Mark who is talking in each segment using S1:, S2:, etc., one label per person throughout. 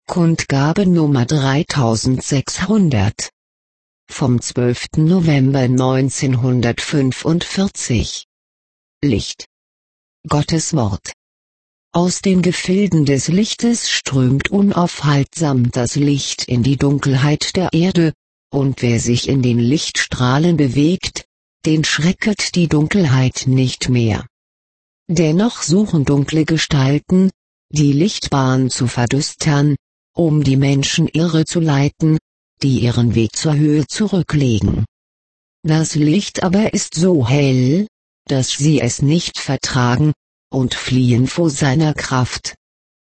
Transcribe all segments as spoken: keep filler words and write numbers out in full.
S1: Kundgabe Nummer dreitausendsechshundert. Vom zwölften November neunzehnhundertfünfundvierzig. Licht. Gottes Wort. Aus den Gefilden des Lichtes strömt unaufhaltsam das Licht in die Dunkelheit der Erde, und wer sich in den Lichtstrahlen bewegt, den schrecket die Dunkelheit nicht mehr. Dennoch suchen dunkle Gestalten, die Lichtbahn zu verdüstern, um die Menschen irre zu leiten, die ihren Weg zur Höhe zurücklegen. Das Licht aber ist so hell, dass sie es nicht vertragen, und fliehen vor seiner Kraft.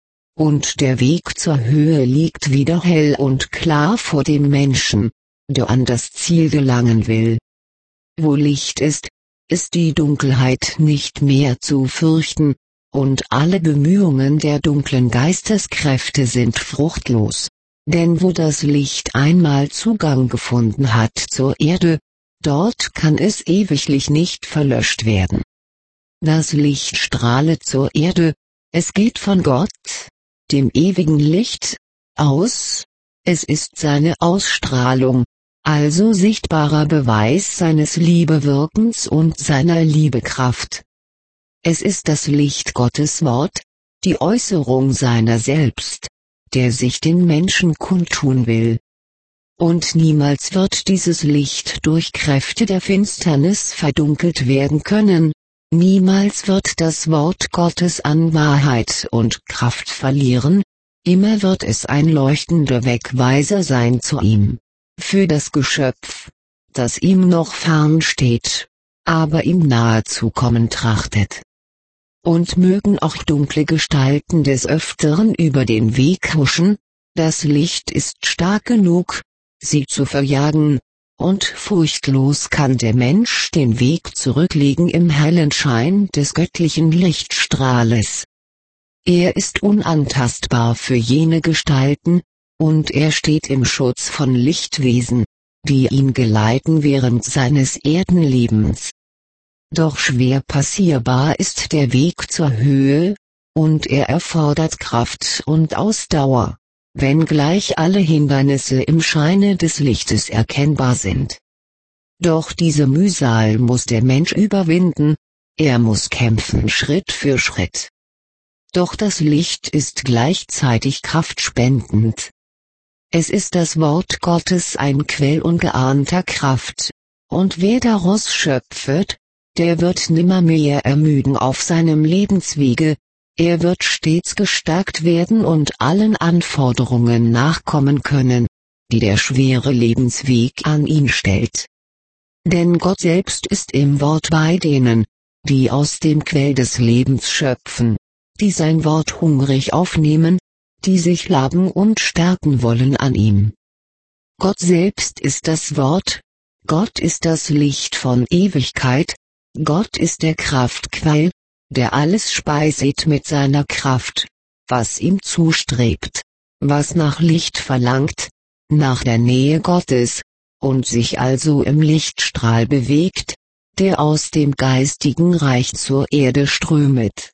S1: Und der Weg zur Höhe liegt wieder hell und klar vor dem Menschen, der an das Ziel gelangen will. Wo Licht ist, ist die Dunkelheit nicht mehr zu fürchten, und alle Bemühungen der dunklen Geisteskräfte sind fruchtlos. Denn wo das Licht einmal Zugang gefunden hat zur Erde, dort kann es ewiglich nicht verlöscht werden. Das Licht strahlet zur Erde, es geht von Gott, dem ewigen Licht, aus, es ist seine Ausstrahlung, also sichtbarer Beweis seines Liebewirkens und seiner Liebekraft. Es ist das Licht Gottes Wort, die Äußerung seiner selbst, der sich den Menschen kundtun will. Und niemals wird dieses Licht durch Kräfte der Finsternis verdunkelt werden können, niemals wird das Wort Gottes an Wahrheit und Kraft verlieren, immer wird es ein leuchtender Wegweiser sein zu ihm, für das Geschöpf, das ihm noch fern steht, aber ihm nahe zu kommen trachtet. Und mögen auch dunkle Gestalten des Öfteren über den Weg huschen, das Licht ist stark genug, sie zu verjagen, und furchtlos kann der Mensch den Weg zurücklegen im hellen Schein des göttlichen Lichtstrahles. Er ist unantastbar für jene Gestalten, und er steht im Schutz von Lichtwesen, die ihn geleiten während seines Erdenlebens. Doch schwer passierbar ist der Weg zur Höhe, und er erfordert Kraft und Ausdauer, wenngleich alle Hindernisse im Scheine des Lichtes erkennbar sind. Doch diese Mühsal muss der Mensch überwinden, er muss kämpfen Schritt für Schritt. Doch das Licht ist gleichzeitig kraftspendend. Es ist das Wort Gottes ein Quell ungeahnter Kraft, und wer daraus schöpfet, der wird nimmermehr ermüden auf seinem Lebenswege, er wird stets gestärkt werden und allen Anforderungen nachkommen können, die der schwere Lebensweg an ihn stellt. Denn Gott selbst ist im Wort bei denen, die aus dem Quell des Lebens schöpfen, die sein Wort hungrig aufnehmen, die sich laben und stärken wollen an ihm. Gott selbst ist das Wort, Gott ist das Licht von Ewigkeit, Gott ist der Kraftquell, der alles speiset mit seiner Kraft, was ihm zustrebt, was nach Licht verlangt, nach der Nähe Gottes, und sich also im Lichtstrahl bewegt, der aus dem geistigen Reich zur Erde strömet.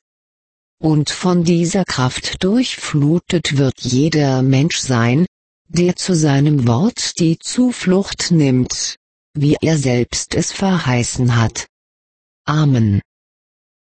S1: Und von dieser Kraft durchflutet wird jeder Mensch sein, der zu seinem Wort die Zuflucht nimmt, wie er selbst es verheißen hat. Amen.